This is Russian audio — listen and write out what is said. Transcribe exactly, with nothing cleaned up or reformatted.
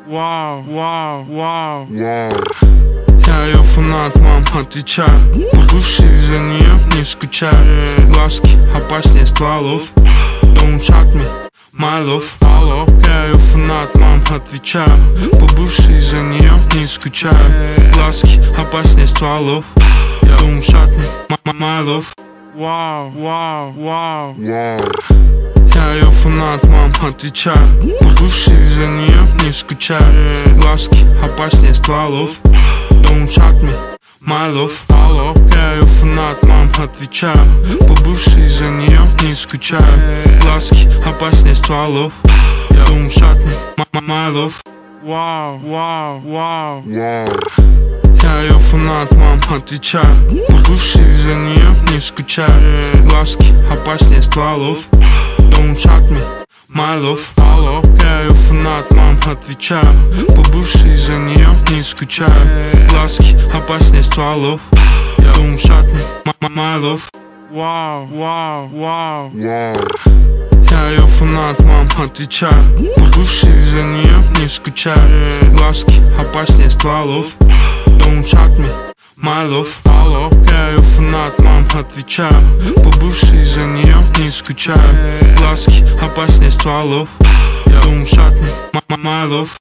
Вау, вау, вау, Вау. я ее фанат, мам, отвечаю. По бывшей за нее не скучаю. Глазки опаснее стволов. Don't shut me, my love. Алло, я ее фанат, мам, отвечаю. По бывшей за нее не скучаю. Глазки опаснее стволов. Don't shut me, my love. Вау, вау, вау, Вау. я ее фанат, мам, отвечаю. По бывшей за нее не скучаю. Глазки опаснее стволов. Don't shut me, my love. Алло, я ее фанат, мам, отвечаю. По бывшей за нее не скучаю. Глазки опаснее стволов. Don't shut me, my love. Вау, вау, вау, Вау. я ее фанат, мам, отвечаю. По бывшей за нее не скучаю. Глазки опаснее стволов. Don't shut me, my love. Алло, я ее фанат, мам, отвечаю. По бывшей за нее не скучаю. Глазки опаснее стволов. Don't shut me, my love. Вау, вау, вау, Вау. я ее фанат, мам, отвечаю. По бывшей за нее не скучаю. Глазки опаснее стволов. Don't shut me, my love. Алло, я ее фанат, мам, отвечаю. По бывшей за нее не скучаю. Глазки опаснее стволов. Don't shut me, my love.